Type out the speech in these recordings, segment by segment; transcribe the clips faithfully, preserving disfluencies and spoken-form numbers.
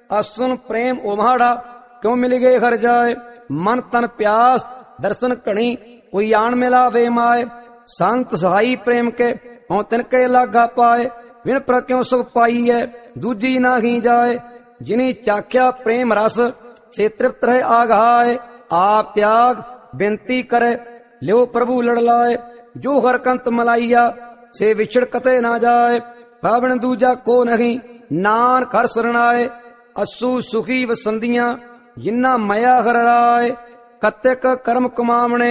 आसन प्रेम ओमाड़ा, क्यों मिल गए घर जाए। मन तन प्यास दर्शन कणी, कोई आन मिला वे माए। संत सहाई प्रेम के, हों तिनके लागा पाए। विण पर क्यों सुख पाई है, दूजी ना ही जाए। जिनी चाख्या प्रेम रस, से तृप्त रहे आघाए। आप त्याग बेनती करे, लियो प्रभु लड़लाए। जो हर कंत मलाइया, से विछड़ कते ना जाए। पावण दूजा को नहीं, नानक हर सरणाए। असु सुखी वसंदियां, जिन्ना मया हर राय। कत्तेक कर्म कमावणे,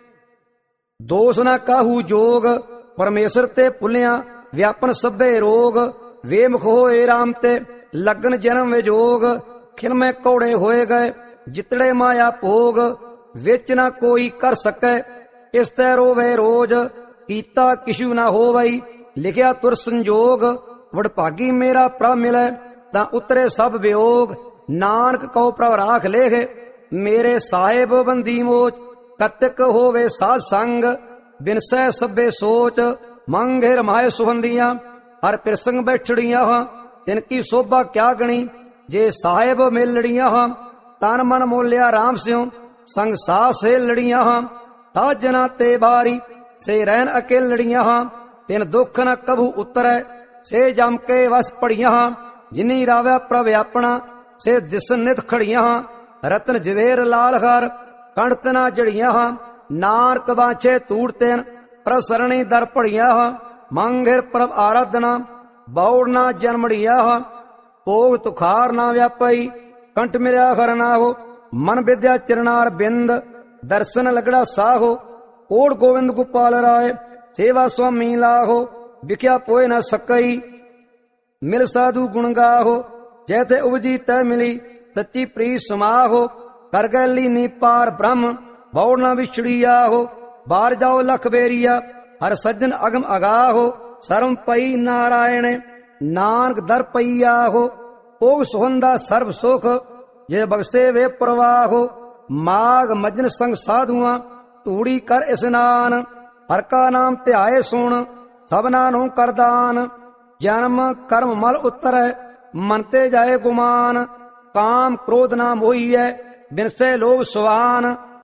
दोष न काहू जोग। परमेश्वर ते पुलिया, व्यापन सभे रोग। वे मुख होए राम ते, लगन जन्म विजोग। खिल में कौड़े होए गए, जितड़े माया भोग। विच न कोई कर सकै, इस तै रोवे रोज। कीता किशु न होवई, लिखिया तुर संजोग। वडभागी मेरा प्रभ मिलै, तां उतरे सब वियोग। नानक कौ प्रभ राख लेख, मेरे साहेब बंदी मोच। कत्तिक होवे साध संग, बिनसै सभे सोच। मंगे रमाए सुबंदियां, हर प्रसंग बैठड़ियां। तिनकी शोभा क्या गणी, जे साहेब मिल लड़ियां। तन मन मोलिया राम स्यों, संग साह से लड़ियां। ता जना ते बारी, से रहन अकेल लड़ियां। तिन दुख न कभू उतरै, से जम के वस पड़ियां। जिनी रावै प्रभ अपना, से दिस नित खड़ियां। रतन जवेर लाल हर, कंठ ना जड़ियां। नानक बाछे तूड़ तेन, प्रसरणी दर पड़ियां। मंगिर प्रभ आराधना, बौड़ ना जन्मड़िया। भोग तुखार ना व्यापई, कंठ मिल्या हर ना हो। मन विद्या चरणार बिंद, दर्शन लगड़ा साहो। ओढ़ गोविंद गोपाल राय, सेवा स्वामी लाहो। विख्या पोए न सकई, मिल साधु गुण गाहो। जैथे उपजी तय मिली, सच्ची प्रीत समाहो। कर गए लीनी पार ब्रह्म, बौड़ न बिछड़िया हो। बार जाओ लख बेरिया, हर सज्जन अगम अगाहो। सर्व पई नारायण, नानक दर पैया हो। भोग सुहंदा सर्व सुख, जे बगसे वे प्रवाहो। माघ मजन संग साधुआ, तूड़ी कर स्नान। हर का नाम ध्याए सुन, सबना नु कर दान। जन्म कर्म मल उतरै, मन ते जाए गुमान। काम क्रोध ना मोहिए, बिनसे लोभ सुवान।